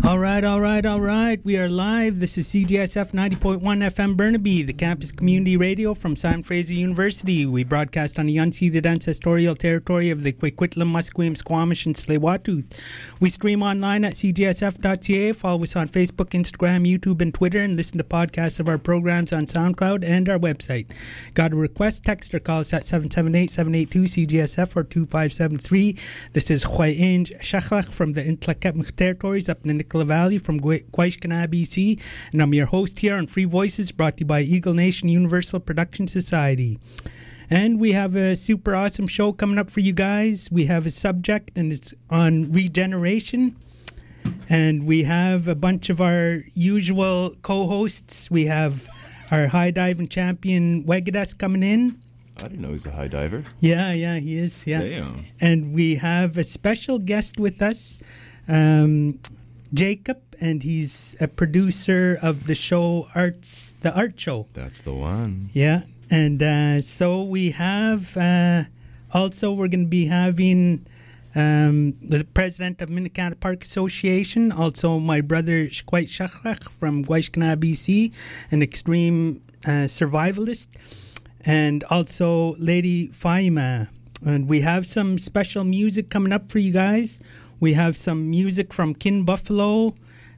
All right. We are live. This is CJSF 90.1 FM Burnaby, the campus community radio from Simon Fraser University. We broadcast on the unceded ancestorial territory of the Coquitlam, Musqueam, Squamish, and Tsleil-Waututh. We stream online at cjsf.ca. Follow us on Facebook, Instagram, YouTube, and Twitter, and listen to podcasts of our programs on SoundCloud and our website. Got a request? Text or call us at 778-782-CJSF or 2573. This is Khwainj Shachlach from the Intlakep territories up in the Nicola Valley from Quaishkana, BC, and I'm your host here on Free Voices, brought to you by Eagle Nation Universal Production Society. And we have a super awesome show coming up for you guys. We have a subject, and it's on regeneration. And we have a bunch of our usual co-hosts. We have our high diving champion Wegadas coming in. I didn't know he was a high diver. Yeah, he is. Yeah. Damn. And we have a special guest with us, Jacob, and he's a producer of the show The Art Show. That's the one. Yeah, and so we have also we're going to be having the president of Minnacana Park Association, also my brother Shkwait Shachlach from Quaishkana, BC, an extreme survivalist, and also Lady Faima. And we have some special music coming up for you guys. We have some music from Kin Buffalo,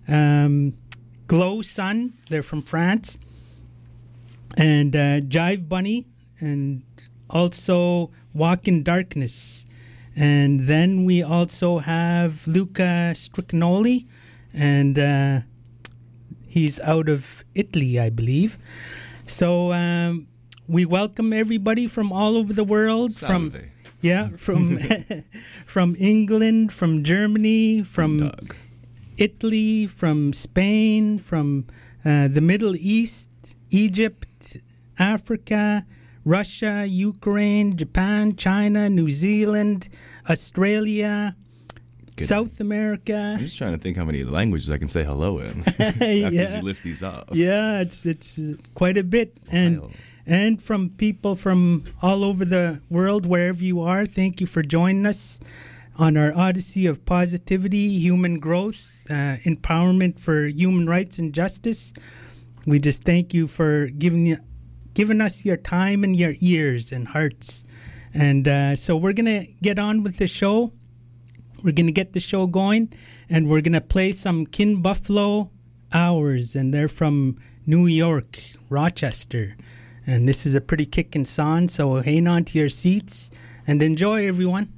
Glow Sun, they're from France, and Jive Bunny, and also Walk in Darkness. And then we also have Luca Stricanoli, and he's out of Italy, I believe. So we welcome everybody from all over the world. Salve. From from England, from Germany, from Italy, from Spain, from the Middle East, Egypt, Africa, Russia, Ukraine, Japan, China, New Zealand, Australia, South America. I'm just trying to think how many languages I can say hello in after you lift these up. Yeah, it's quite a bit. And from people from all over the world, wherever you are, thank you for joining us on our odyssey of positivity, human growth, empowerment for human rights and justice. We just thank you for giving us your time and your ears and hearts. And so we're going to get on with the show. We're going to get the show going, and we're going to play some Kin Buffalo Hours, and they're from New York, Rochester. And this is a pretty kicking song, so hang on to your seats and enjoy, everyone.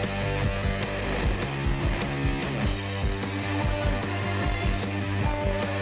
Was an anxious boy.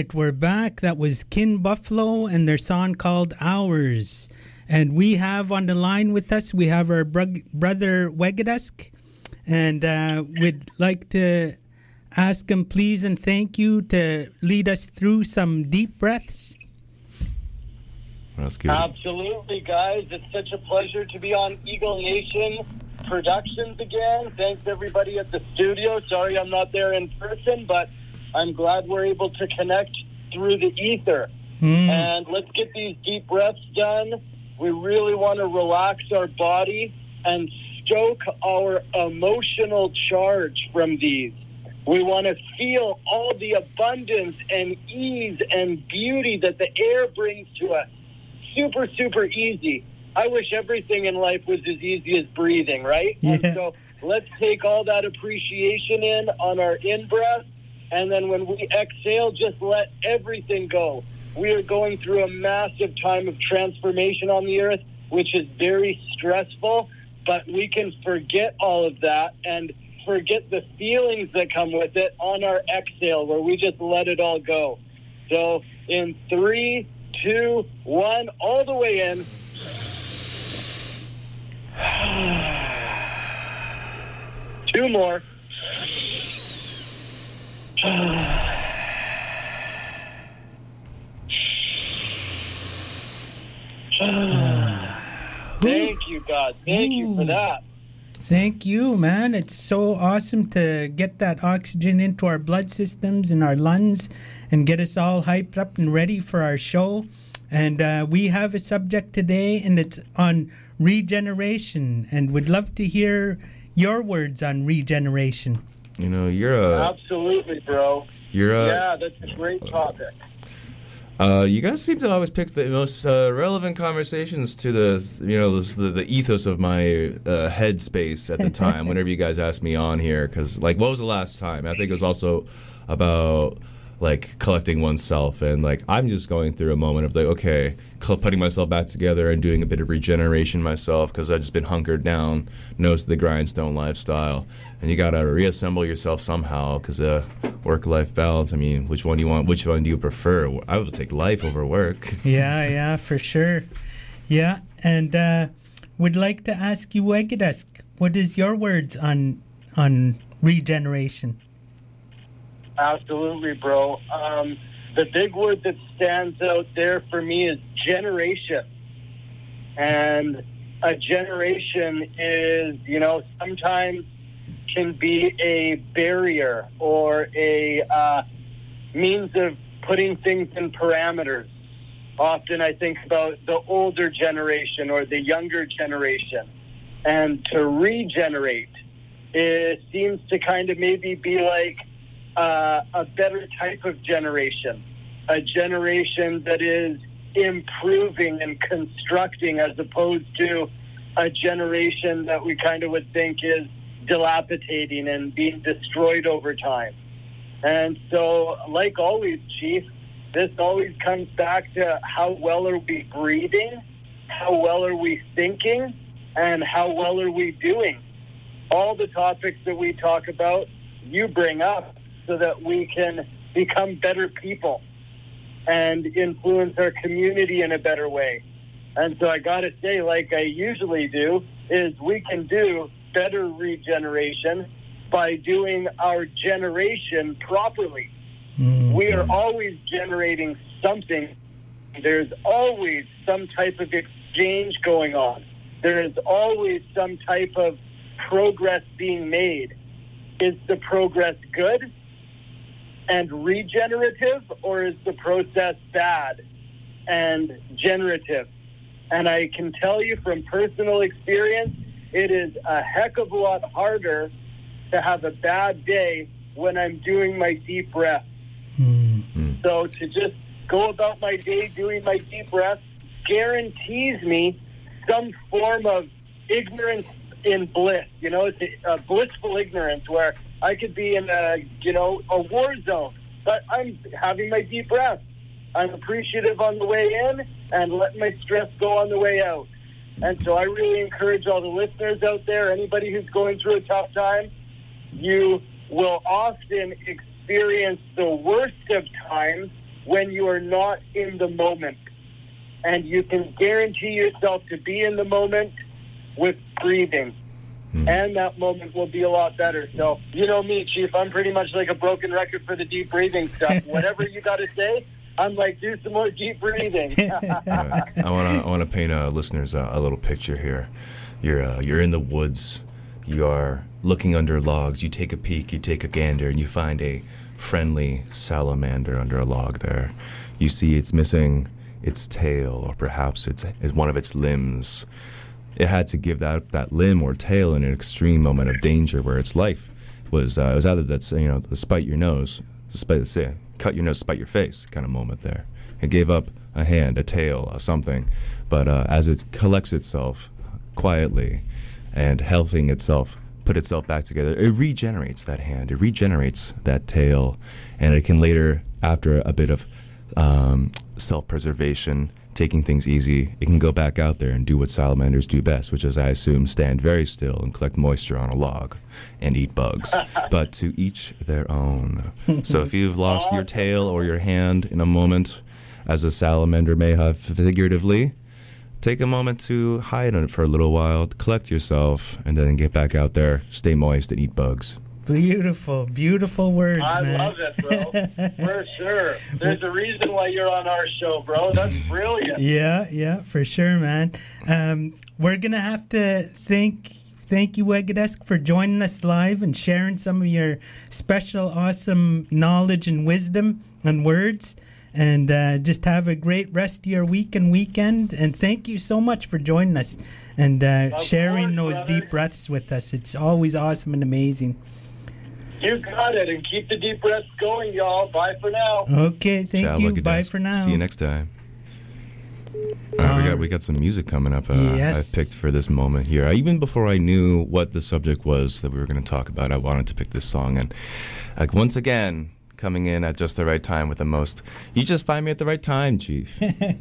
right, we're back. That was Kin Buffalo and their song called Hours. And we have on the line with us, we have our brother Wegadusk. And we'd like to ask him please and thank you to lead us through some deep breaths. That's good. Absolutely, guys. It's such a pleasure to be on Eagle Nation Productions again. Thanks, everybody at the studio. Sorry I'm not there in person, but I'm glad we're able to connect through the ether. And let's get these deep breaths done. We really want to relax our body and stoke our emotional charge from these. We want to feel all the abundance and ease and beauty that the air brings to us. Super, super easy. I wish everything in life was as easy as breathing, right? Yeah. And so let's take all that appreciation in on our in-breath, and then when we exhale, just let everything go. We are going through a massive time of transformation on the earth, which is very stressful, but we can forget all of that and forget the feelings that come with it on our exhale, where we just let it all go. So in 3, 2, 1, all the way in. Two more. Thank you, God. Thank you for that. Thank you, man. It's so awesome to get that oxygen into our blood systems and our lungs and get us all hyped up and ready for our show. And we have a subject today, and it's on regeneration. And we'd love to hear your words on regeneration. You know, you're a... Absolutely, bro. Yeah, that's a great topic. You guys seem to always pick the most relevant conversations to the ethos of my headspace at the time. Whenever you guys ask me on here, because what was the last time? I think it was also about collecting oneself, and I'm just going through a moment of putting myself back together and doing a bit of regeneration myself, because I've just been hunkered down, nose to the grindstone lifestyle, and you gotta reassemble yourself somehow, because work-life balance. I mean, which one do you want? Which one do you prefer? I would take life over work. Yeah, for sure. Yeah, and would like to ask you, Wegadusk, what is your words on regeneration? Absolutely, bro. The big word that stands out there for me is generation. And a generation is, sometimes can be a barrier or a means of putting things in parameters. Often I think about the older generation or the younger generation. And to regenerate, it seems to kind of maybe be like a better type of generation, a generation that is improving and constructing, as opposed to a generation that we kind of would think is dilapidating and being destroyed over time. And so, like always, Chief, this always comes back to how well are we breathing, how well are we thinking, and how well are we doing. All the topics that we talk about, you bring up, so that we can become better people and influence our community in a better way. And so I got to say, like I usually do, is we can do better regeneration by doing our generation properly. Mm-hmm. We are always generating something. There's always some type of exchange going on. There is always some type of progress being made. Is the progress good and regenerative, or is the process bad and generative? And I can tell you from personal experience, it is a heck of a lot harder to have a bad day when I'm doing my deep breath. Mm-hmm. So to just go about my day doing my deep breath guarantees me some form of ignorance in bliss. It's a blissful ignorance where I could be in a war zone, but I'm having my deep breath. I'm appreciative on the way in and letting my stress go on the way out. And so I really encourage all the listeners out there, anybody who's going through a tough time, you will often experience the worst of times when you are not in the moment. And you can guarantee yourself to be in the moment with breathing. And that moment will be a lot better. So, you know me, Chief, I'm pretty much like a broken record for the deep breathing stuff. Whatever you got to say, I'm like, do some more deep breathing. I want to paint listeners a little picture here. You're in the woods. You are looking under logs. You take a peek, you take a gander, and you find a friendly salamander under a log there. You see it's missing its tail, or perhaps it's one of its limbs. It had to give that limb or tail in an extreme moment of danger where its life was it was either that's the spite your nose, cut your nose, spite your face kind of moment there. It gave up a hand, a tail, something, but as it collects itself quietly and helping itself put itself back together, it regenerates that hand, it regenerates that tail, and it can later, after a bit of self-preservation, taking things easy, it can go back out there and do what salamanders do best, which is, I assume, stand very still and collect moisture on a log and eat bugs. But to each their own. So if you've lost your tail or your hand in a moment, as a salamander may have figuratively, take a moment to hide on it for a little while, collect yourself, and then get back out there, stay moist, and eat bugs. Beautiful, beautiful words, I man. love it, bro. For sure. There's a reason why you're on our show, bro. That's brilliant. Yeah, for sure, man. We're going to have to thank you, Wegadesk, for joining us live and sharing some of your special, awesome knowledge and wisdom and words. And just have a great rest of your week and weekend. And thank you so much for joining us and sharing those deep breaths with us. It's always awesome and amazing. You got it, and keep the deep breaths going, y'all. Bye for now. Okay, thank you. Bye for now. See you next time. All right, we got some music coming up. Yes. I picked for this moment here. Even before I knew what the subject was that we were going to talk about, I wanted to pick this song. And once again, coming in at just the right time with the most. You just find me at the right time, Chief.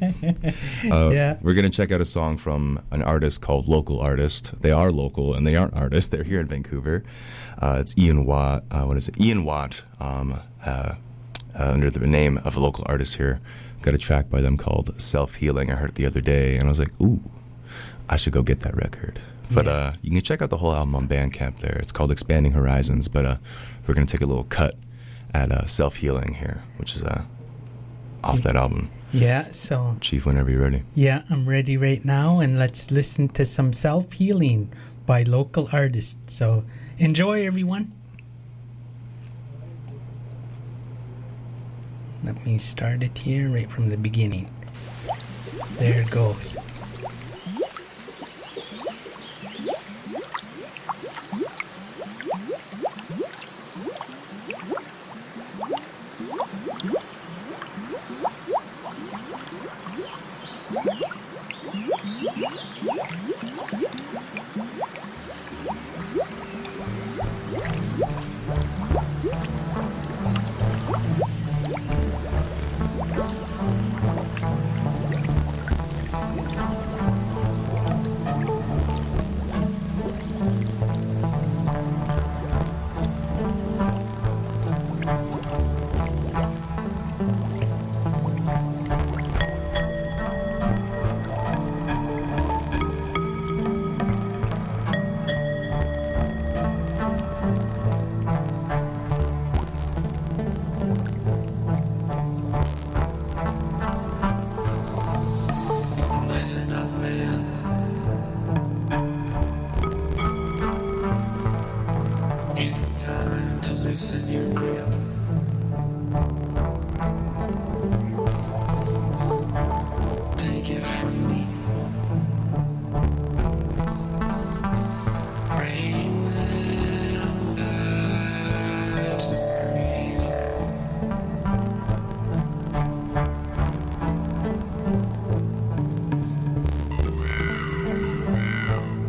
Yeah. We're going to check out a song from an artist called Local Artist. They are local, and they aren't artists. They're here in Vancouver. It's Ian Watt. Ian Watt, under the name of a local artist here. Got a track by them called Self-Healing. I heard it the other day, and I was like, ooh, I should go get that record. But you can check out the whole album on Bandcamp there. It's called Expanding Horizons, but we're going to take a little cut at Self-Healing here, which is off that album. Yeah, so... Chief, whenever you're ready. Yeah, I'm ready right now, and let's listen to some Self-Healing by local artists. So enjoy, everyone. Let me start it here right from the beginning. There it goes.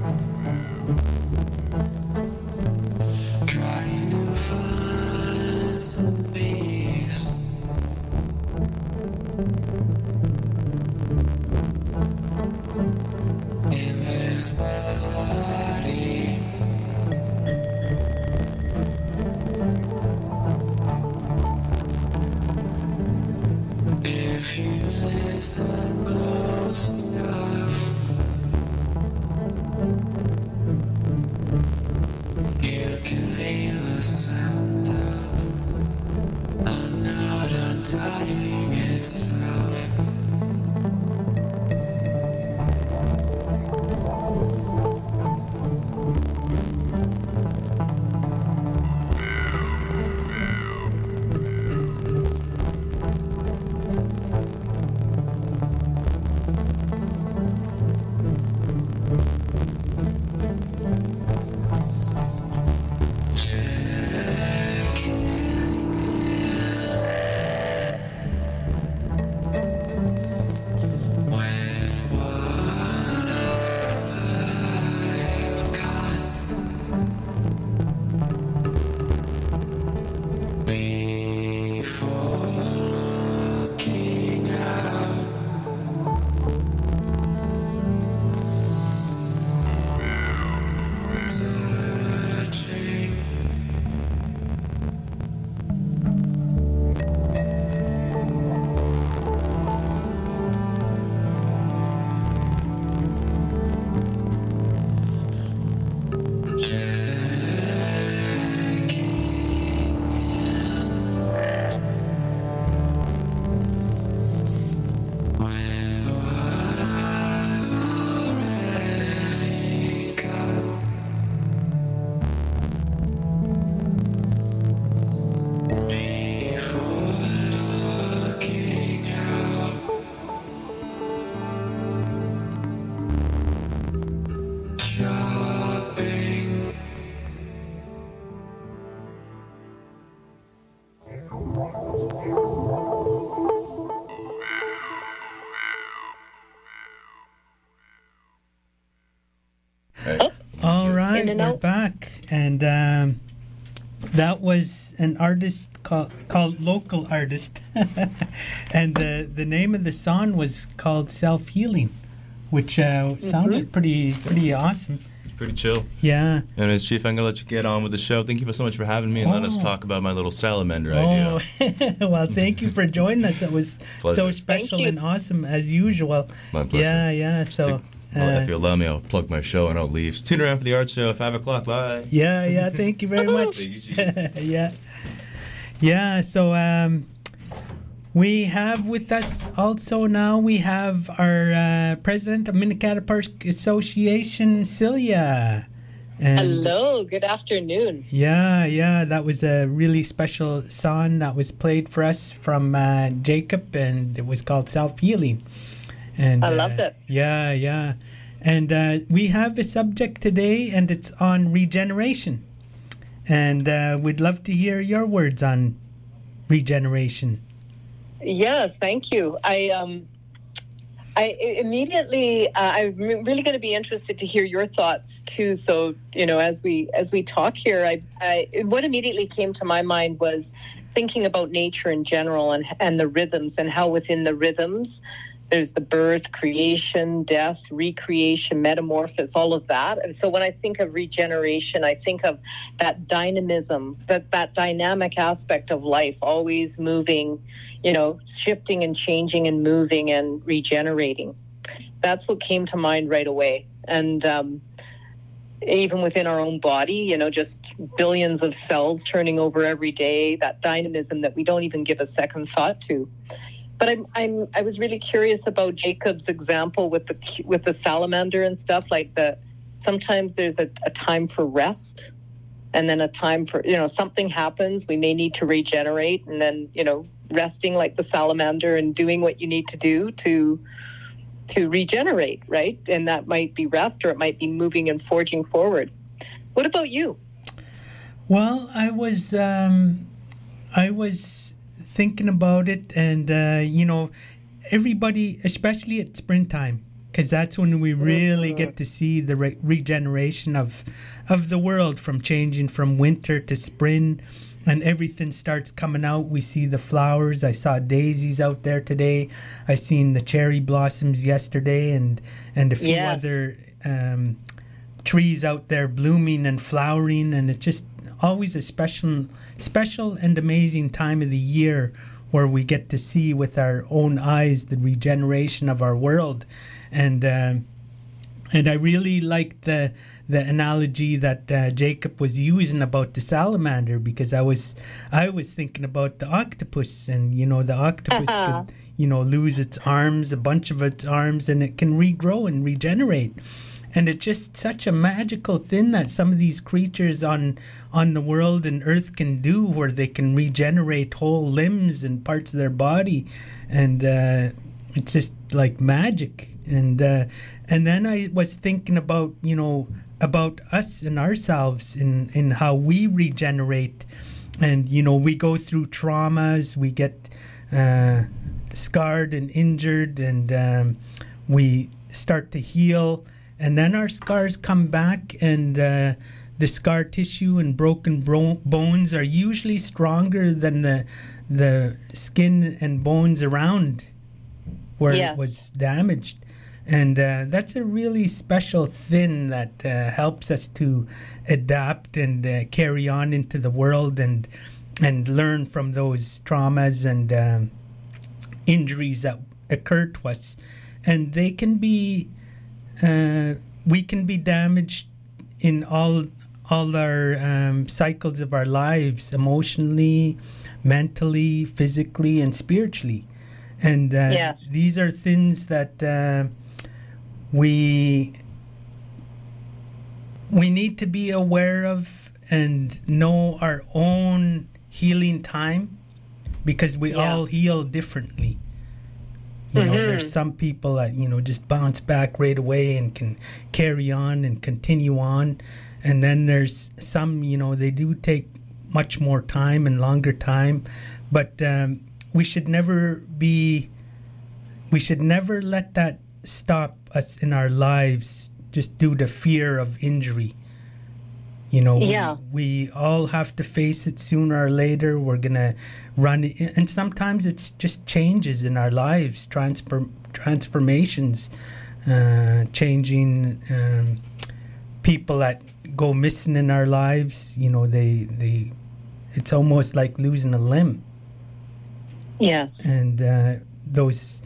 Trying to find All right, In and we're out. back. And that was an artist called Local Artist. And the name of the song was called Self Healing, which sounded pretty awesome. Pretty chill. Yeah. Anyways, Chief, I'm going to let you get on with the show. Thank you so much for having me and let us talk about my little salamander idea. Well, thank you for joining us. It was Pleasure. so special Thank you. and awesome as usual. My pleasure. Yeah. So, If you allow me, I'll plug my show and I'll leave. Tune around for the art show at 5 o'clock. Bye. yeah. Thank you very much. Thank you, Chief. Yeah. So, we have with us also now, we have our president of Minnetonka Park Association, Celia. And Hello, good afternoon. Yeah, that was a really special song that was played for us from Jacob, and it was called Self Healing. And I loved it. Yeah. And we have a subject today, and it's on regeneration. And we'd love to hear your words on regeneration. Yes, thank you. I immediately, I'm really going to be interested to hear your thoughts too. So, as we talk here, what immediately came to my mind was thinking about nature in general and the rhythms, and how within the rhythms there's the birth, creation, death, recreation, metamorphosis, all of that. And so when I think of regeneration, I think of that dynamism, that dynamic aspect of life, always moving, shifting and changing and moving and regenerating. That's what came to mind right away. And even within our own body, just billions of cells turning over every day, that dynamism that we don't even give a second thought to. But I was really curious about Jacob's example with the salamander and stuff, sometimes there's a time for rest, and then a time for, something happens, we may need to regenerate, and then, resting like the salamander and doing what you need to do to regenerate, right? And that might be rest, or it might be moving and forging forward. What about you? Well, I was thinking about it, and everybody, especially at springtime, because that's when we really get to see the regeneration of the world, from changing from winter to spring, and everything starts coming out. We see the flowers. I saw daisies out there today. I seen the cherry blossoms yesterday, and a few other trees out there blooming and flowering, and it's just always a special and amazing time of the year where we get to see with our own eyes the regeneration of our world. And I really liked the analogy that Jacob was using about the salamander, because I was thinking about the octopus, and the octopus could lose its arms, a bunch of its arms, and it can regrow and regenerate. And it's just such a magical thing that some of these creatures on the world and Earth can do, where they can regenerate whole limbs and parts of their body, and it's just like magic. And then I was thinking about about us and ourselves in how we regenerate, and we go through traumas, we get scarred and injured, and we start to heal. And then our scars come back, and the scar tissue and broken bones are usually stronger than the skin and bones around where it was damaged. And that's a really special thing that helps us to adapt and carry on into the world and learn from those traumas and injuries that occur to us. And they can be... we can be damaged in all our cycles of our lives, emotionally, mentally, physically, and spiritually. And these are things that we need to be aware of and know our own healing time, because we all heal differently. There's some people that, just bounce back right away and can carry on and continue on. And then there's some, they do take much more time and longer time. But we should never let that stop us in our lives just due to fear of injury. We all have to face it sooner or later. We're going to run it. And sometimes it's just changes in our lives, transformations, changing people that go missing in our lives. They it's almost like losing a limb. Yes. And those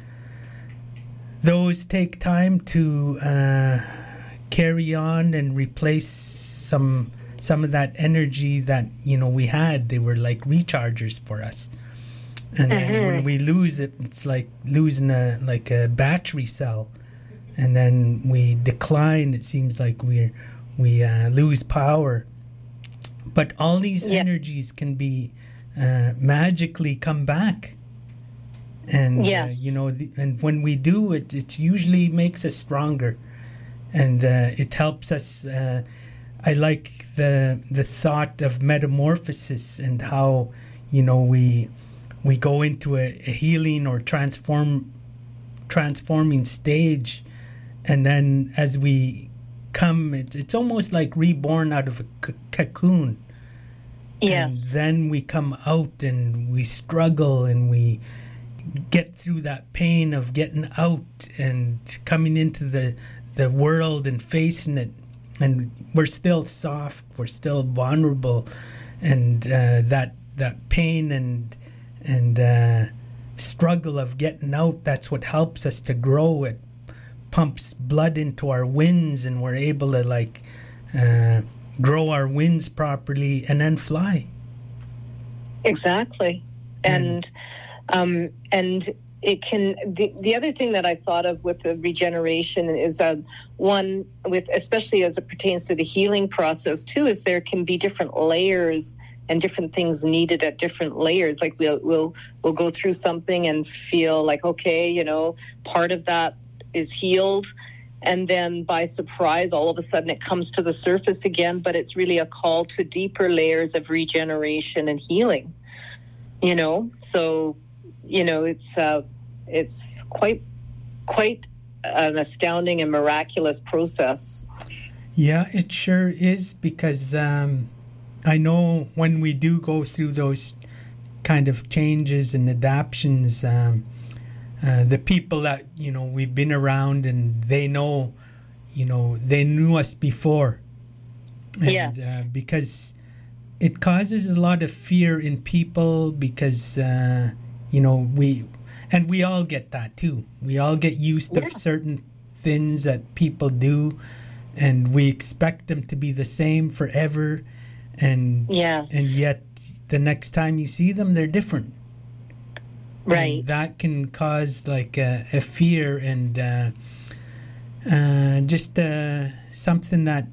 take time to carry on and replace some of that energy that we had. They were like rechargers for us, and then when we lose it, it's like losing a battery cell, and then we decline. It seems like we lose power, but all these energies can be magically come back, and and when we do it usually makes us stronger, and it helps us. I like the thought of metamorphosis and how we go into a healing or transforming stage, and then as we come, it's almost like reborn out of a cocoon. Yes. And then we come out and we struggle and we get through that pain of getting out and coming into the world and facing it. And we're still soft, we're still vulnerable, and that pain and struggle of getting out, that's what helps us to grow. It pumps blood into our wings, and we're able to grow our wings properly and then fly. Exactly. And it can. The other thing that I thought of with the regeneration is one with, especially as it pertains to the healing process too, is there can be different layers and different things needed at different layers. Like we'll go through something and feel like, okay, part of that is healed, and then by surprise, all of a sudden it comes to the surface again. But it's really a call to deeper layers of regeneration and healing. So. It's quite an astounding and miraculous process. Yeah, it sure is, because I know when we do go through those kind of changes and adaptions, the people that we've been around and they know, they knew us before, and, yes, because it causes a lot of fear in people, because we all get that too. We all get used to certain things that people do, and we expect them to be the same forever, and yet the next time you see them, they're different. Right. And that can cause like a fear and just something that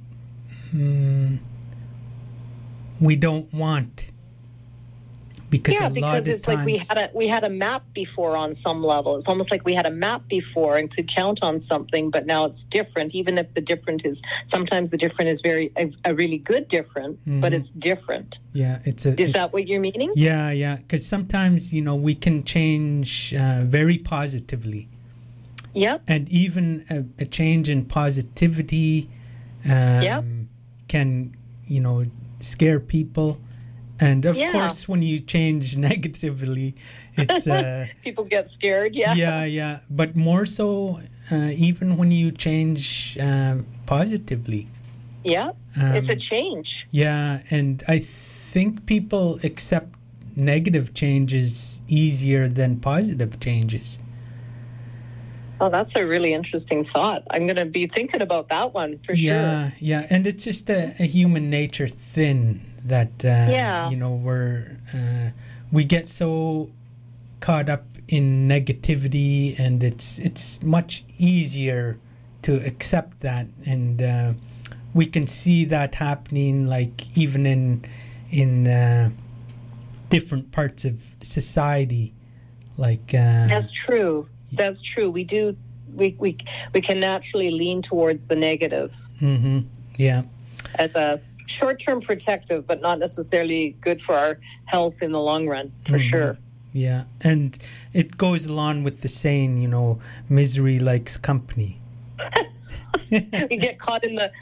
we don't want. Because it's like we had a map before on some level. It's almost like we had a map before and could count on something, but now it's different. Even if the different is sometimes the different is a really good different, but it's different. Yeah, is that what you're meaning? Yeah. Because sometimes we can change very positively. Yep. And even a change in positivity can scare people. And of course, when you change negatively, it's people get scared. Yeah. But more so, even when you change positively. Yeah, it's a change. Yeah, and I think people accept negative changes easier than positive changes. Oh, that's a really interesting thought. I'm going to be thinking about that one for sure. Yeah, and it's just a human nature thing. That we get so caught up in negativity, and it's much easier to accept that, and we can see that happening, like even in different parts of society, like that's true. We do. We can naturally lean towards the negative. Mm-hmm. Yeah. As a short-term protective, but not necessarily good for our health in the long run, for sure. Yeah, and it goes along with the saying, misery likes company. We get caught in